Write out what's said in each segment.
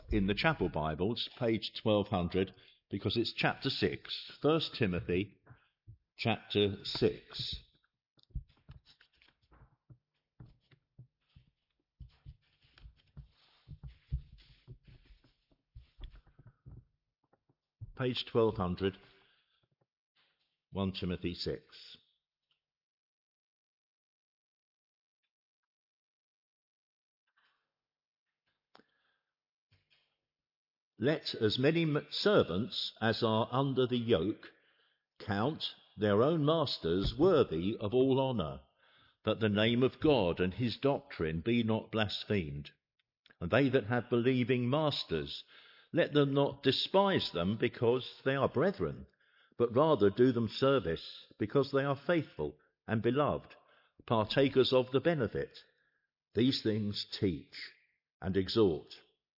in the chapel Bibles, page 1200, because it's chapter 6, 1 Timothy chapter 6. Page 1200, 1 Timothy 6. Let as many servants as are under the yoke count their own masters worthy of all honour, that the name of God and his doctrine be not blasphemed. And they that have believing masters, let them not despise them because they are brethren, but rather do them service because they are faithful and beloved, partakers of the benefit. These things teach and exhort.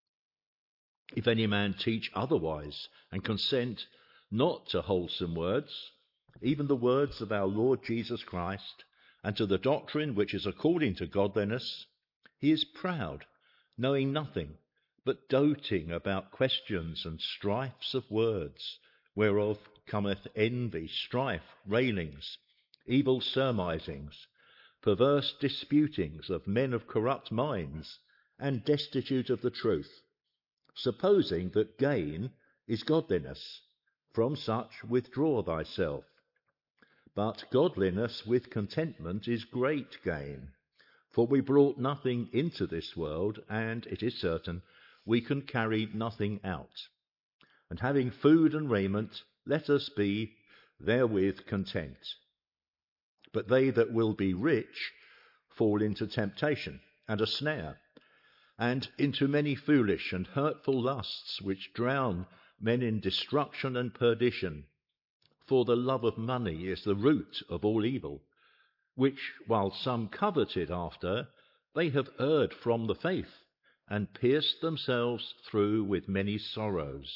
If any man teach otherwise and consent not to wholesome words, even the words of our Lord Jesus Christ, and to the doctrine which is according to godliness, he is proud, knowing nothing, but doting about questions and strifes of words, whereof cometh envy, strife, railings, evil surmisings, perverse disputings of men of corrupt minds, and destitute of the truth, supposing that gain is godliness. From such withdraw thyself. But godliness with contentment is great gain. For we brought nothing into this world, and it is certain we can carry nothing out. And having food and raiment, let us be therewith content. But they that will be rich fall into temptation and a snare, and into many foolish and hurtful lusts, which drown men in destruction and perdition. For the love of money is the root of all evil, which, while some coveted after, they have erred from the faith, and pierced themselves through with many sorrows.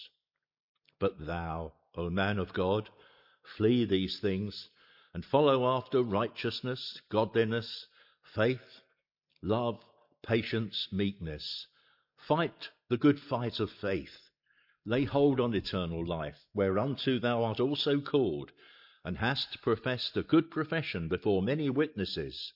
But thou, O man of God, flee these things, and follow after righteousness, godliness, faith, love, patience, meekness. Fight the good fight of faith. Lay hold on eternal life, whereunto thou art also called, and hast professed a good profession before many witnesses.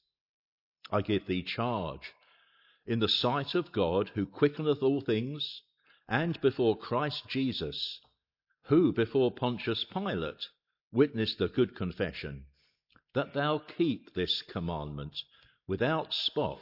I give thee charge, in the sight of God, who quickeneth all things, and before Christ Jesus, who before Pontius Pilate witnessed a good confession, that thou keep this commandment without spot,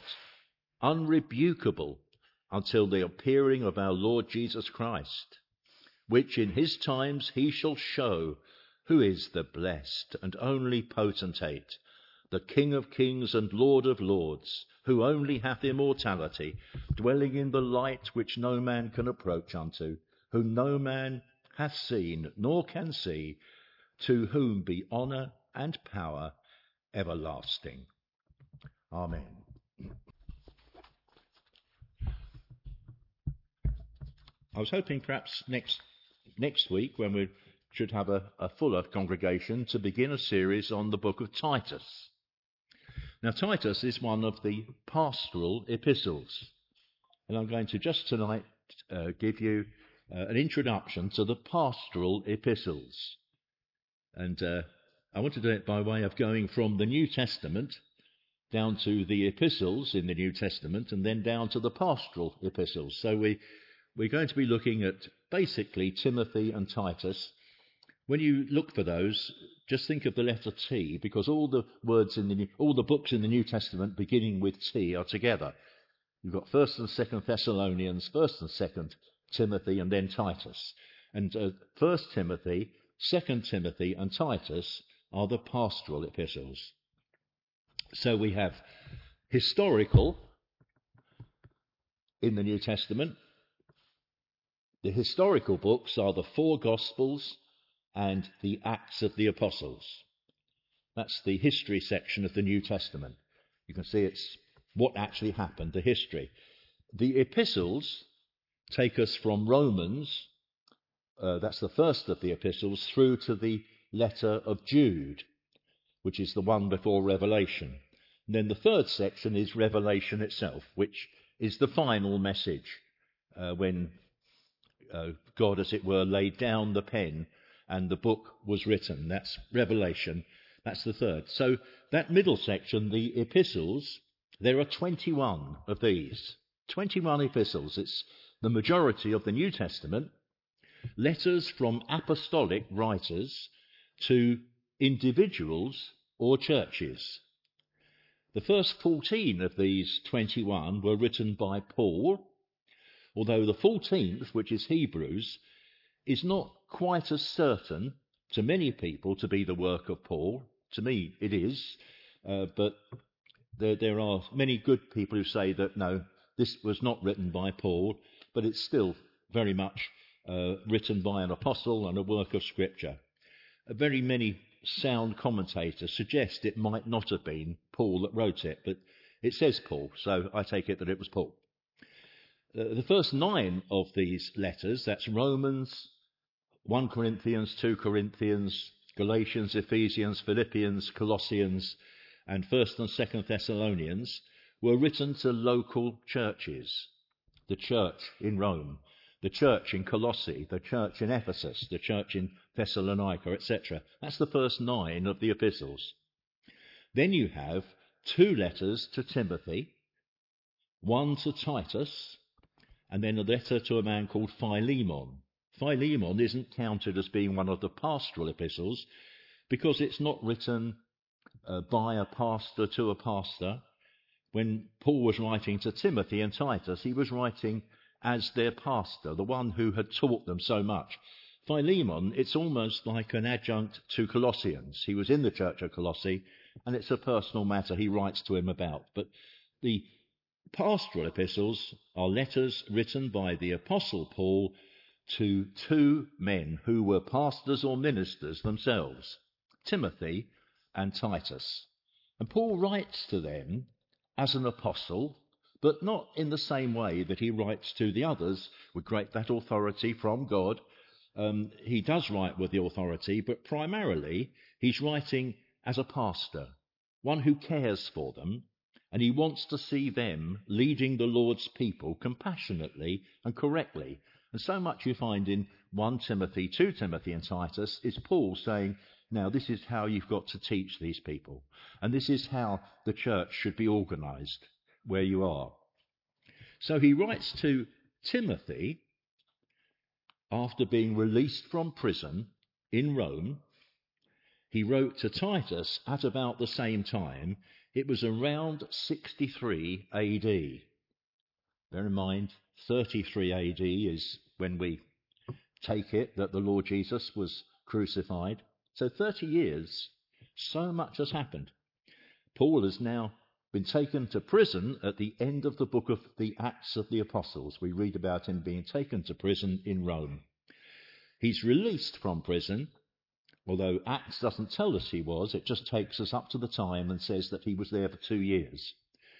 unrebukable, until the appearing of our Lord Jesus Christ, which in his times he shall show who is the blessed and only potentate, the King of kings and Lord of lords, who only hath immortality, dwelling in the light which no man can approach unto, whom no man hath seen nor can see, to whom be honour and power everlasting. Amen. I was hoping perhaps next week, when we should have a fuller congregation, to begin a series on the book of Titus. Now, Titus is one of the pastoral epistles, and I'm going to just tonight give you an introduction to the pastoral epistles. And I want to do it by way of going from the New Testament down to the epistles in the New Testament, and then down to the pastoral epistles. So we're going to be looking at basically Timothy and Titus. When you look for those, just think of the letter T, because all the books in the New Testament beginning with T are together. You've got 1st and 2nd Thessalonians, 1st and 2nd Timothy, and then Titus. And 1st Timothy, 2nd Timothy, and Titus are the pastoral epistles. So we have historical in the New Testament. The historical books are the 4 Gospels and the Acts of the Apostles. That's the history section of the New Testament. You can see it's what actually happened, the history. The epistles take us from Romans, that's the first of the epistles, through to the letter of Jude, which is the one before Revelation. And then the third section is Revelation itself, which is the final message, when God, as it were, laid down the pen and the book was written. That's Revelation. That's the third. So that middle section, the epistles, there are 21 of these. 21 epistles. It's the majority of the New Testament. Letters from apostolic writers to individuals or churches. The first 14 of these 21 were written by Paul, although the 14th, which is Hebrews, is not quite as certain to many people to be the work of Paul. To me it is, but there are many good people who say that no, this was not written by Paul, but it's still very much written by an apostle and a work of Scripture. Very many sound commentators suggest it might not have been Paul that wrote it, but it says Paul, so I take it that it was Paul. The first 9 of these letters, that's Romans, 1 Corinthians, 2 Corinthians, Galatians, Ephesians, Philippians, Colossians, and 1st and 2nd Thessalonians, were written to local churches. The church in Rome, the church in Colossae, the church in Ephesus, the church in Thessalonica, etc. That's the first 9 of the epistles. Then you have 2 letters to Timothy, 1 to Titus, and then a letter to a man called Philemon. Philemon isn't counted as being one of the pastoral epistles because it's not written by a pastor to a pastor. When Paul was writing to Timothy and Titus, he was writing as their pastor, the one who had taught them so much. Philemon, it's almost like an adjunct to Colossians. He was in the church of Colossae, and it's a personal matter he writes to him about. But the pastoral epistles are letters written by the Apostle Paul to 2 men who were pastors or ministers themselves, Timothy and Titus. And Paul writes to them as an apostle, but not in the same way that he writes to the others with that authority from God. He does write with the authority, but primarily he's writing as a pastor, one who cares for them, and he wants to see them leading the Lord's people compassionately and correctly. And so much you find in 1 Timothy, 2 Timothy and Titus is Paul saying, now this is how you've got to teach these people, and this is how the church should be organised where you are. So he writes to Timothy after being released from prison in Rome. He wrote to Titus at about the same time. It was around 63 AD. Bear in mind, 33 AD is when we take it that the Lord Jesus was crucified. So 30 years, so much has happened. Paul has now been taken to prison at the end of the book of the Acts of the Apostles. We read about him being taken to prison in Rome. He's released from prison, although Acts doesn't tell us he was. It just takes us up to the time and says that he was there for 2 years.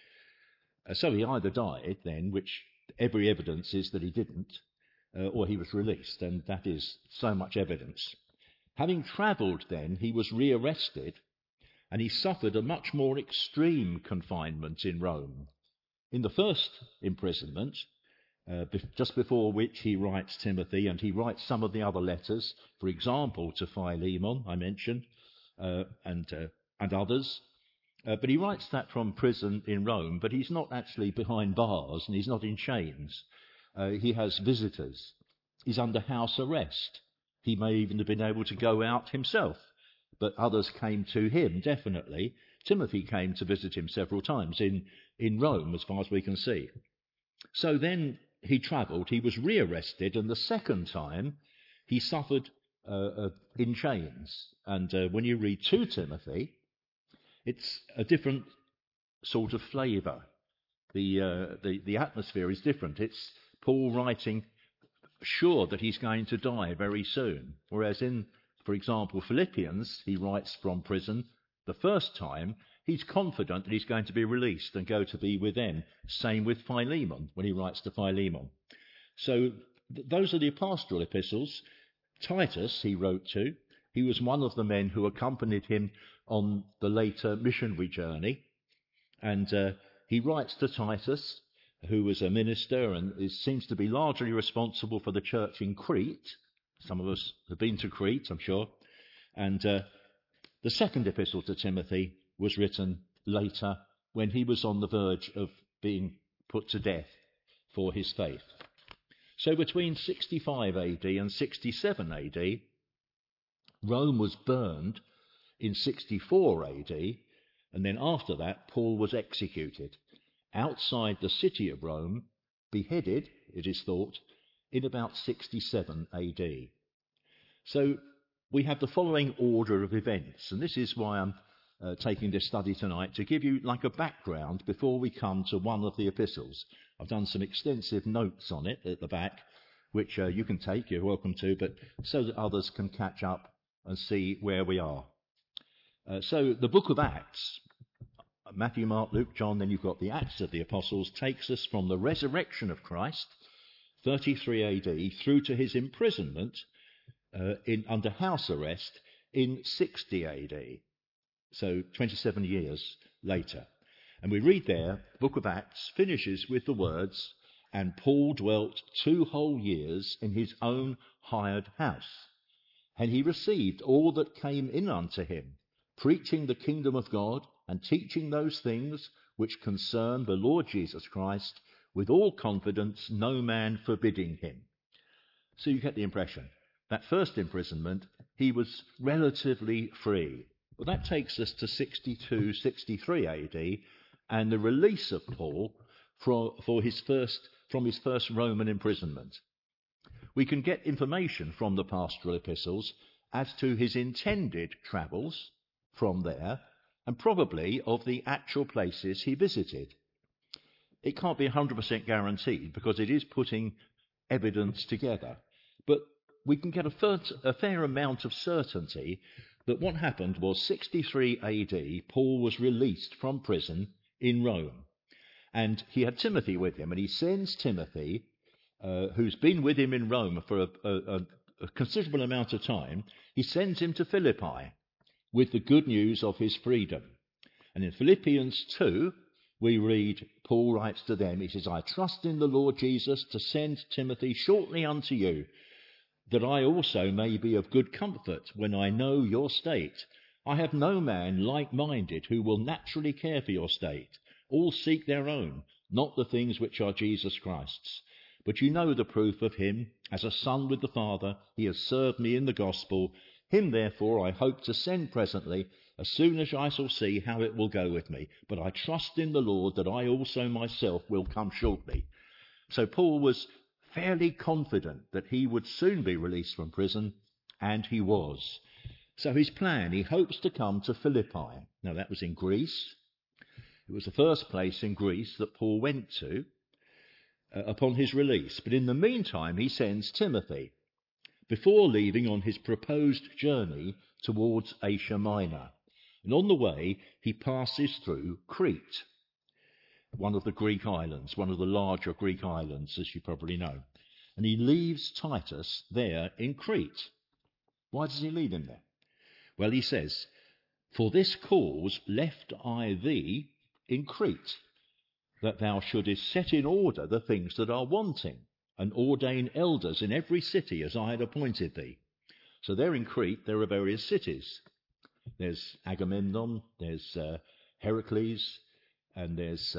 So he either died then, which every evidence is that he didn't, or he was released, and that is so much evidence. Having travelled then, he was rearrested, and he suffered a much more extreme confinement in Rome. In the first imprisonment, just before which he writes Timothy, and he writes some of the other letters, for example, to Philemon, I mentioned, and others. But he writes that from prison in Rome, but he's not actually behind bars, and he's not in chains. He has visitors. He's under house arrest. He may even have been able to go out himself, but others came to him, definitely. Timothy came to visit him several times in Rome, as far as we can see. So then he travelled, he was rearrested, and the second time he suffered in chains. And when you read 2 Timothy, it's a different sort of flavour. The atmosphere is different. It's Paul writing sure that he's going to die very soon. Whereas in, for example, Philippians, he writes from prison the first time. He's confident that he's going to be released and go to be with them. Same with Philemon, when he writes to Philemon. So those are the pastoral epistles. Titus, he wrote to. He was one of the men who accompanied him on the later missionary journey. And he writes to Titus who was a minister and seems to be largely responsible for the church in Crete. Some of us have been to Crete, I'm sure. And the second epistle to Timothy was written later when he was on the verge of being put to death for his faith. So between 65 AD and 67 AD, Rome was burned in 64 AD, and then after that, Paul was executed outside the city of Rome, beheaded, it is thought, in about 67 AD. So we have the following order of events, and this is why I'm taking this study tonight, to give you like a background before we come to one of the epistles. I've done some extensive notes on it at the back, which you can take, you're welcome to, but so that others can catch up and see where we are. So the book of Acts, Matthew, Mark, Luke, John, then you've got the Acts of the Apostles, takes us from the resurrection of Christ, 33 AD, through to his imprisonment under house arrest in 60 AD, so 27 years later. And we read there, the book of Acts finishes with the words, "And Paul dwelt 2 whole years in his own hired house. And he received all that came in unto him, preaching the kingdom of God, and teaching those things which concern the Lord Jesus Christ, with all confidence, no man forbidding him." So you get the impression. That first imprisonment, he was relatively free. Well, that takes us to 62, 63 AD, and the release of Paul from his first Roman imprisonment. We can get information from the pastoral epistles as to his intended travels from there, and probably of the actual places he visited. It can't be 100% guaranteed because it is putting evidence together, but we can get a fair amount of certainty that what happened was 63 AD, Paul was released from prison in Rome, and he had Timothy with him, and he sends Timothy, who's been with him in Rome for a considerable amount of time, he sends him to Philippi with the good news of his freedom. And in Philippians 2, we read, Paul writes to them, he says, "I trust in the Lord Jesus to send Timothy shortly unto you, that I also may be of good comfort when I know your state. I have no man like-minded who will naturally care for your state. All seek their own, not the things which are Jesus Christ's. But you know the proof of him. As a son with the Father, he has served me in the gospel. Him, therefore, I hope to send presently, as soon as I shall see how it will go with me. But I trust in the Lord that I also myself will come shortly." So Paul was fairly confident that he would soon be released from prison, and he was. So his plan, he hopes to come to Philippi. Now that was in Greece. It was the first place in Greece that Paul went to upon his release. But in the meantime, he sends Timothy before leaving on his proposed journey towards Asia Minor. And on the way, he passes through Crete, one of the Greek islands, one of the larger Greek islands, as you probably know. And he leaves Titus there in Crete. Why does he leave him there? Well, he says, "For this cause left I thee in Crete, that thou shouldest set in order the things that are wanting, and ordain elders in every city as I had appointed thee." So there in Crete, there are various cities. There's Agamemnon, there's Heracles, and there's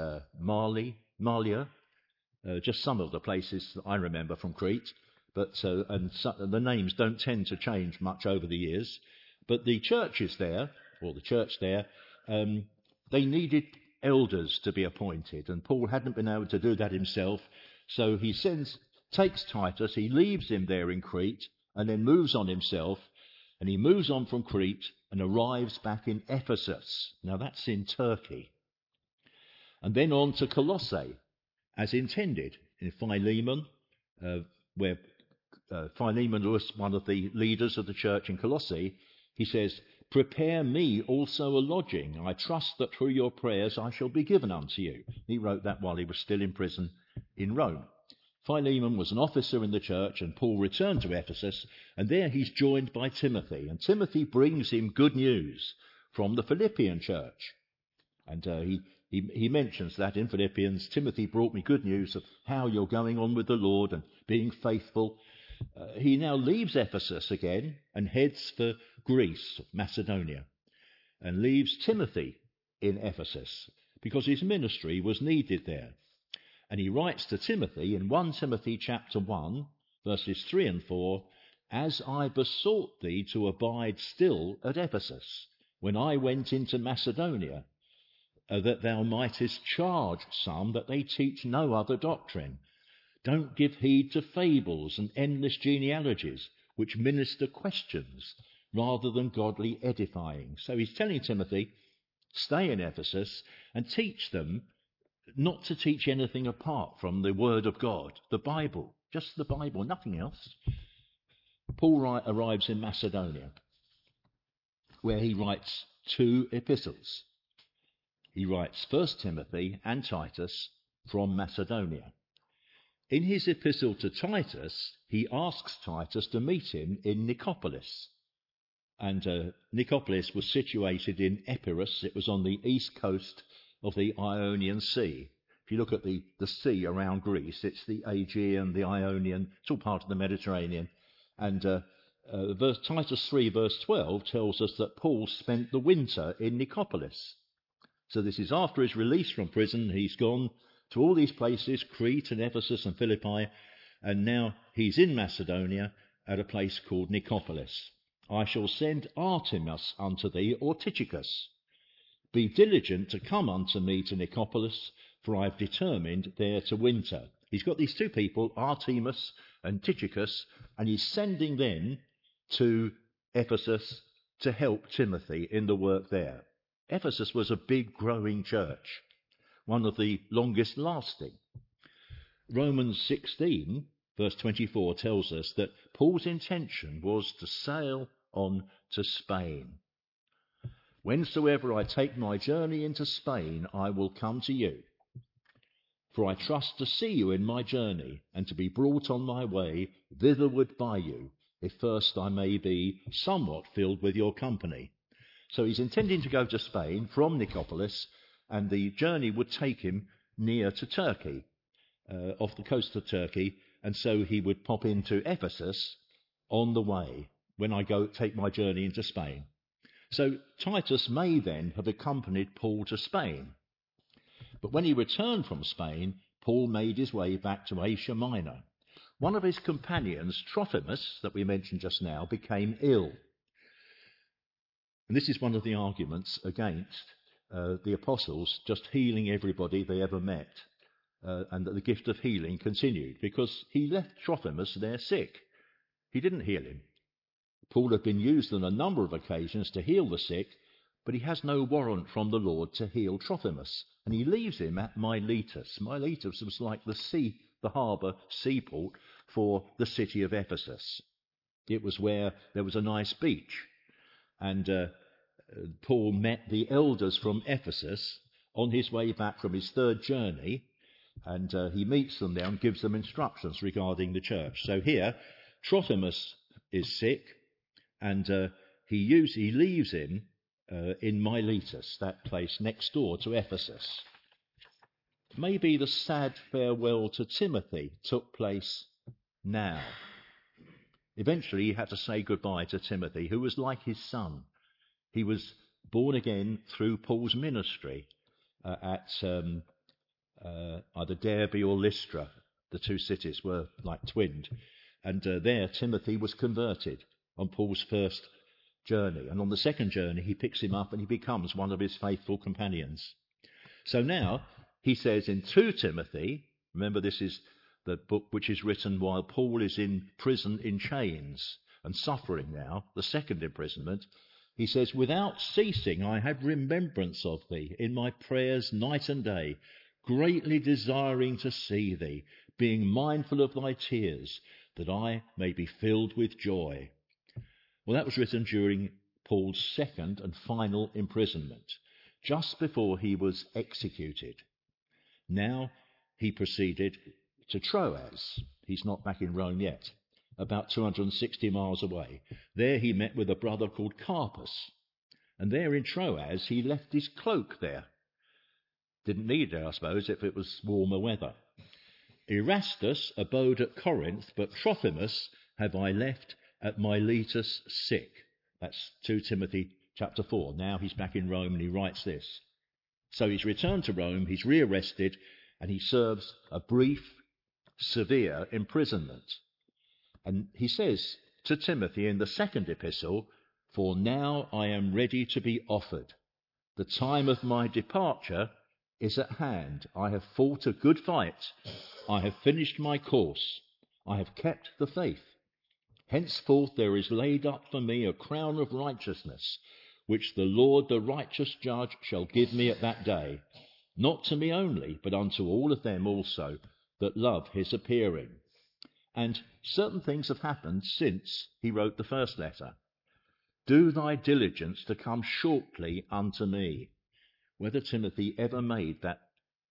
Malia, just some of the places that I remember from Crete. But the names don't tend to change much over the years. But the churches there, or the church there, they needed elders to be appointed, and Paul hadn't been able to do that himself. So he takes Titus, he leaves him there in Crete, and then moves on himself, and he moves on from Crete and arrives back in Ephesus. Now that's in Turkey. And then on to Colossae, as intended, in Philemon, where Philemon was one of the leaders of the church in Colossae. He says, "Prepare me also a lodging. I trust that through your prayers I shall be given unto you." He wrote that while he was still in prison in Rome. Philemon was an officer in the church, and Paul returned to Ephesus, and there he's joined by Timothy. And Timothy brings him good news from the Philippian church. And he mentions that in Philippians. Timothy brought me good news of how you're going on with the Lord and being faithful. He now leaves Ephesus again and heads for Greece, Macedonia, and leaves Timothy in Ephesus because his ministry was needed there. And he writes to Timothy in 1 Timothy chapter 1, verses 3 and 4, "As I besought thee to abide still at Ephesus, when I went into Macedonia, that thou mightest charge some that they teach no other doctrine. Don't give heed to fables and endless genealogies, which minister questions rather than godly edifying." So he's telling Timothy, stay in Ephesus and teach them not to teach anything apart from the Word of God, the Bible, just the Bible, nothing else. Paul arrives in Macedonia, where he writes 2 epistles. He writes 1 Timothy and Titus from Macedonia. In his epistle to Titus, he asks Titus to meet him in Nicopolis. And Nicopolis was situated in Epirus. It was on the east coast of the Ionian Sea. If you look at the sea around Greece, it's the Aegean, the Ionian, it's all part of the Mediterranean. And Titus 3 verse 12 tells us that Paul spent the winter in Nicopolis. So this is after his release from prison. He's gone to all these places, Crete and Ephesus and Philippi, and now he's in Macedonia at a place called Nicopolis. "I shall send Artemas unto thee, or Tychicus. Be diligent to come unto me to Nicopolis, for I have determined there to winter." He's got these 2 people, Artemas and Tychicus, and he's sending them to Ephesus to help Timothy in the work there. Ephesus was a big growing church, one of the longest lasting. Romans 16 verse 24 tells us that Paul's intention was to sail on to Spain. "Whensoever I take my journey into Spain, I will come to you. For I trust to see you in my journey, and to be brought on my way thitherward by you, if first I may be somewhat filled with your company." So he's intending to go to Spain from Nicopolis, and the journey would take him near to Turkey, off the coast of Turkey, and so he would pop into Ephesus on the way when I take my journey into Spain. So Titus may then have accompanied Paul to Spain. But when he returned from Spain, Paul made his way back to Asia Minor. One of his companions, Trophimus, that we mentioned just now, became ill. And this is one of the arguments against the apostles just healing everybody they ever met, and that the gift of healing continued, because he left Trophimus there sick. He didn't heal him. Paul had been used on a number of occasions to heal the sick, but he has no warrant from the Lord to heal Trophimus, and he leaves him at Miletus. Miletus was like the harbour seaport for the city of Ephesus. It was where there was a nice beach, and Paul met the elders from Ephesus on his way back from his 3rd journey, and he meets them there and gives them instructions regarding the church. So here, Trophimus is sick, and he leaves him in Miletus, that place next door to Ephesus. Maybe the sad farewell to Timothy took place now. Eventually he had to say goodbye to Timothy, who was like his son. He was born again through Paul's ministry at either Derbe or Lystra. The 2 cities were like twinned. And there Timothy was converted on Paul's first journey. And on the second journey he picks him up and he becomes one of his faithful companions. So now he says in 2 Timothy, remember this is the book which is written while Paul is in prison in chains and suffering now, the second imprisonment. He says, "Without ceasing I have remembrance of thee in my prayers night and day, greatly desiring to see thee, being mindful of thy tears, that I may be filled with joy." Well, that was written during Paul's second and final imprisonment, just before he was executed. Now he proceeded to Troas. He's not back in Rome yet, about 260 miles away. There he met with a brother called Carpus, and there in Troas he left his cloak there. Didn't need it, I suppose, if it was warmer weather. Erastus abode at Corinth, but Trophimus have I left at Miletus sick. That's 2 Timothy chapter 4. Now he's back in Rome and he writes this. So he's returned to Rome, he's rearrested, and he serves a brief, severe imprisonment. And he says to Timothy in the second epistle, "For now I am ready to be offered. The time of my departure is at hand. I have fought a good fight. I have finished my course. I have kept the faith. Henceforth there is laid up for me a crown of righteousness, which the Lord, the righteous judge, shall give me at that day, not to me only, but unto all of them also that love his appearing." And certain things have happened since he wrote the first letter. "Do thy diligence to come shortly unto me." Whether Timothy ever made that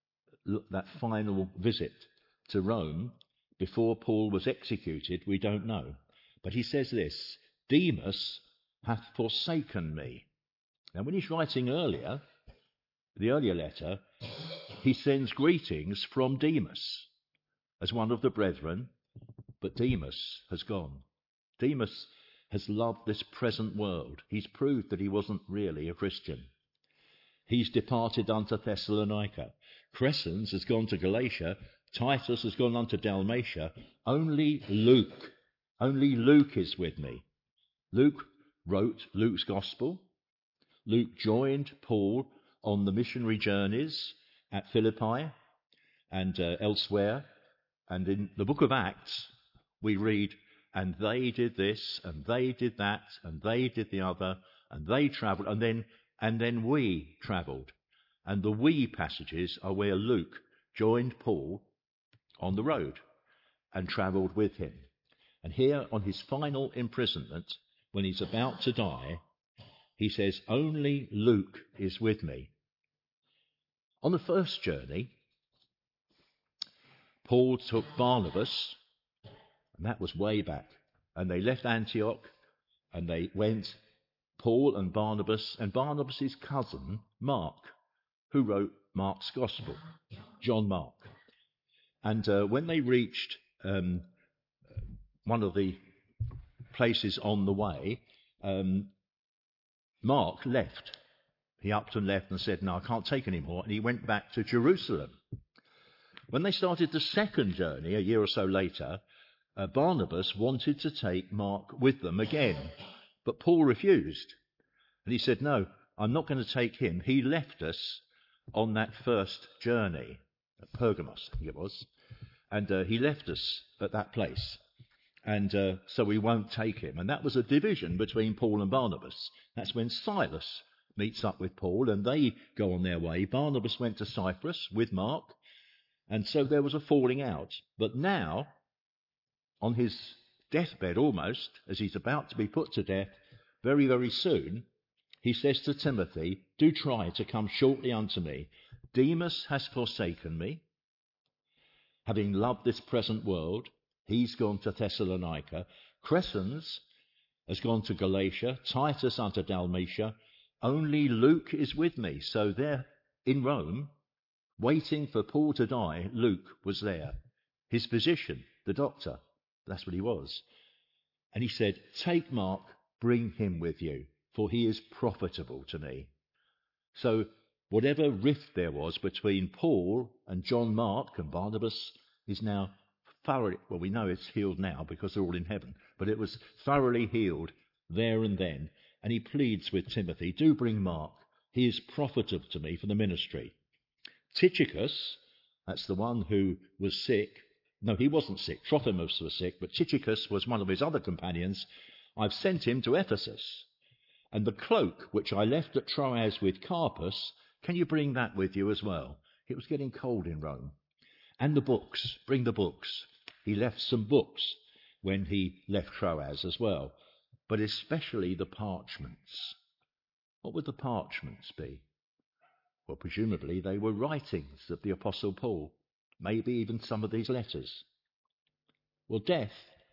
final visit to Rome before Paul was executed, we don't know. But he says this, "Demas hath forsaken me." Now, when he's writing the earlier letter, he sends greetings from Demas as one of the brethren, but Demas has gone. Demas has loved this present world. He's proved that he wasn't really a Christian. He's departed unto Thessalonica. Crescens has gone to Galatia. Titus has gone unto Dalmatia. Only Luke is with me. Luke wrote Luke's gospel. Luke joined Paul on the missionary journeys at Philippi and elsewhere. And in the book of Acts, we read, "And they did this, and they did that, and they did the other, and they travelled, and then we travelled." And the "we" passages are where Luke joined Paul on the road and travelled with him. And here on his final imprisonment, when he's about to die, he says, "Only Luke is with me." On the first journey, Paul took Barnabas, and that was way back, and they left Antioch, and they went, Paul and Barnabas' cousin, Mark, who wrote Mark's Gospel, John Mark. And when they reached one of the places on the way, Mark left. He upped and left and said, "No, I can't take any more," and he went back to Jerusalem. When they started the second journey, a year or so later, Barnabas wanted to take Mark with them again, but Paul refused. And he said, "No, I'm not going to take him. He left us on that first journey, at Pergamos, I think it was, and he left us at that place. And so we won't take him." And that was a division between Paul and Barnabas. That's when Silas meets up with Paul and they go on their way. Barnabas went to Cyprus with Mark, and so there was a falling out. But now, on his deathbed almost, as he's about to be put to death very, very soon, he says to Timothy, "Do try to come shortly unto me. Demas has forsaken me, having loved this present world. He's gone to Thessalonica. Crescens has gone to Galatia. Titus unto Dalmatia. Only Luke is with me." So there in Rome, waiting for Paul to die, Luke was there. His physician, the doctor, that's what he was. And he said, "Take Mark, bring him with you, for he is profitable to me." So whatever rift there was between Paul and John Mark and Barnabas is now thoroughly, well, we know it's healed now because they're all in heaven, but it was thoroughly healed there and then. And he pleads with Timothy, "Do bring Mark. He is profitable to me for the ministry." Tychicus, that's the one who was sick. No, he wasn't sick. Trophimus was sick, but Tychicus was one of his other companions. "I've sent him to Ephesus. And the cloak which I left at Troas with Carpus, can you bring that with you as well?" It was getting cold in Rome. "And the books, bring the books." He left some books when he left Troas as well, but especially the parchments. What would the parchments be? Well, presumably they were writings of the Apostle Paul, maybe even some of these letters. Well, death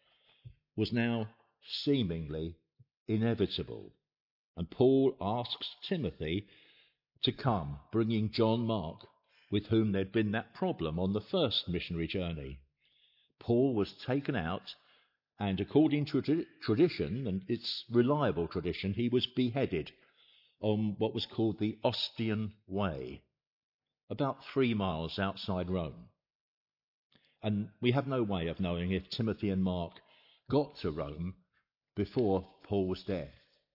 was now seemingly inevitable, and Paul asks Timothy to come, bringing John Mark with whom there'd been that problem on the first missionary journey. Paul was taken out, and according to tradition, and it's reliable tradition, he was beheaded on what was called the Ostian Way, about 3 miles outside Rome. And we have no way of knowing if Timothy and Mark got to Rome before Paul was there.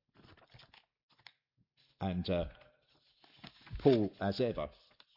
And Paul, as ever,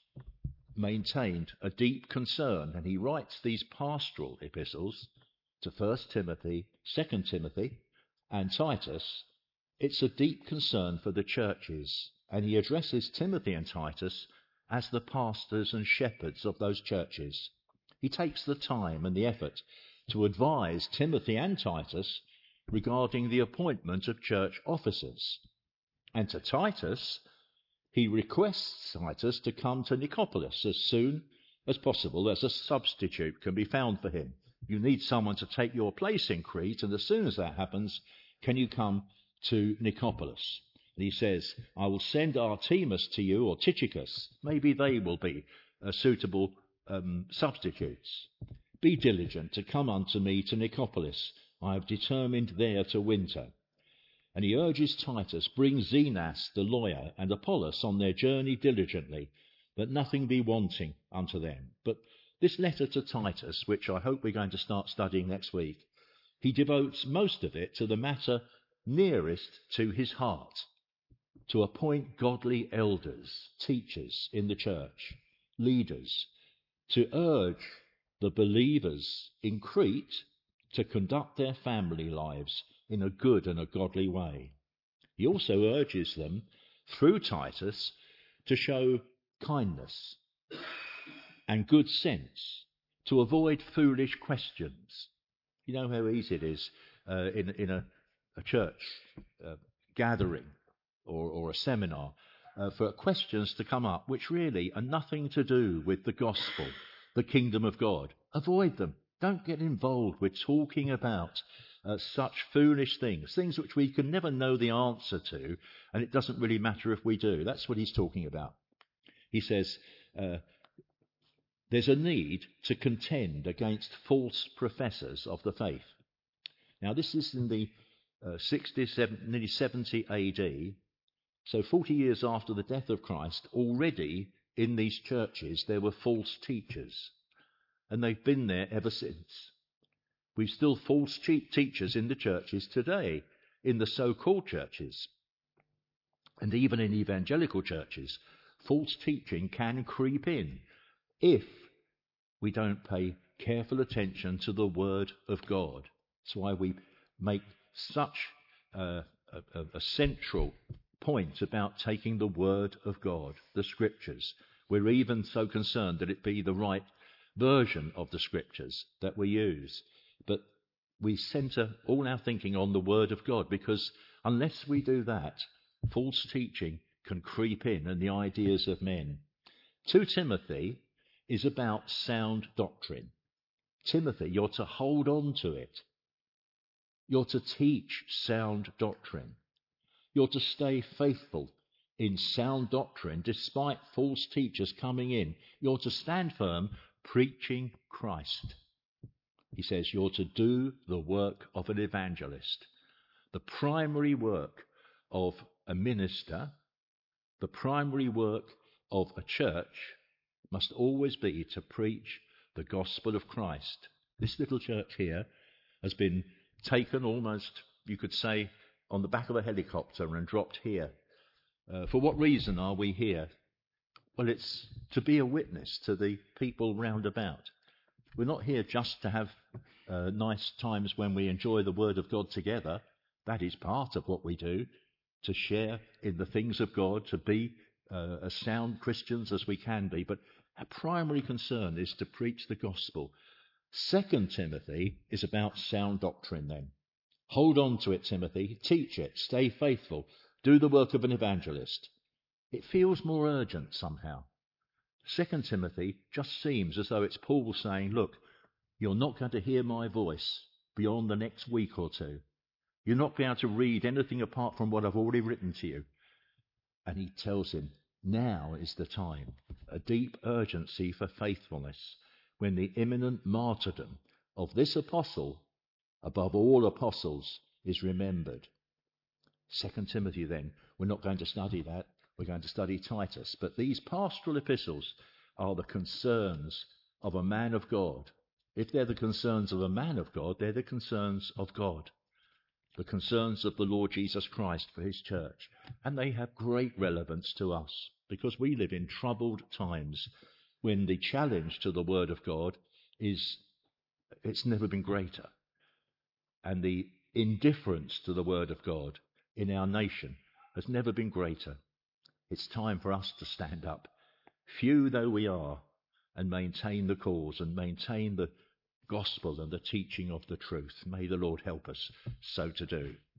maintained a deep concern, and he writes these pastoral epistles to 1 Timothy, 2 Timothy, and Titus. It's a deep concern for the churches, and he addresses Timothy and Titus as the pastors and shepherds of those churches. He takes the time and the effort to advise Timothy and Titus regarding the appointment of church officers. And to Titus, he requests Titus to come to Nicopolis as soon as possible, as a substitute can be found for him. You need someone to take your place in Crete, and as soon as that happens, can you come to Nicopolis? And he says, I will send Artemas to you, or Tychicus. Maybe they will be suitable substitutes. Be diligent to come unto me to Nicopolis. I have determined there to winter. And he urges Titus, bring Zenas the lawyer and Apollos on their journey diligently, that nothing be wanting unto them. But this letter to Titus, which I hope we're going to start studying next week, he devotes most of it to the matter nearest to his heart, to appoint godly elders, teachers in the church, leaders, to urge the believers in Crete to conduct their family lives in a good and a godly way. He also urges them, through Titus, to show kindness and good sense, to avoid foolish questions. You know how easy it is in a church gathering or a seminar for questions to come up which really are nothing to do with the gospel, the kingdom of God. Avoid them. Don't get involved with talking about such foolish things which we can never know the answer to, and it doesn't really matter if we do. That's what he's talking about. He says there's a need to contend against false professors of the faith. Now, this is in the 60s, nearly 70 AD, so 40 years after the death of Christ. Already in these churches there were false teachers, and they've been there ever since. We've still false teachers in the churches today, in the so-called churches, and even in evangelical churches. False teaching can creep in if we don't pay careful attention to the Word of God. That's why we make such a central point about taking the Word of God, the Scriptures. We're even so concerned that it be the right version of the Scriptures that we use. But we centre all our thinking on the Word of God, because unless we do that, false teaching can creep in and the ideas of men. 2 Timothy is about sound doctrine. Timothy, you're to hold on to it. You're to teach sound doctrine. You're to stay faithful in sound doctrine despite false teachers coming in. You're to stand firm preaching Christ. He says you're to do the work of an evangelist. The primary work of a minister, the primary work of a church must always be to preach the gospel of Christ. This little church here has been taken almost, you could say, on the back of a helicopter and dropped here. For what reason are we here? Well, it's to be a witness to the people round about. We're not here just to have nice times when we enjoy the Word of God together. That is part of what we do, to share in the things of God, to be as sound Christians as we can be. But our primary concern is to preach the gospel. 2 Timothy is about sound doctrine then. Hold on to it, Timothy. Teach it. Stay faithful. Do the work of an evangelist. It feels more urgent somehow. 2 Timothy just seems as though it's Paul saying, look, you're not going to hear my voice beyond the next week or two. You're not going to read anything apart from what I've already written to you. And he tells him, Now is the time, a deep urgency for faithfulness, when the imminent martyrdom of this apostle, above all apostles, is remembered. 2 Timothy then, we're not going to study that, we're going to study Titus. But these pastoral epistles are the concerns of a man of God. If they're the concerns of a man of God, they're the concerns of God. The concerns of the Lord Jesus Christ for his church. And they have great relevance to us, because we live in troubled times when the challenge to the Word of God it's never been greater. And the indifference to the Word of God in our nation has never been greater. It's time for us to stand up, few though we are, and maintain the cause and maintain the gospel and the teaching of the truth. May the Lord help us so to do.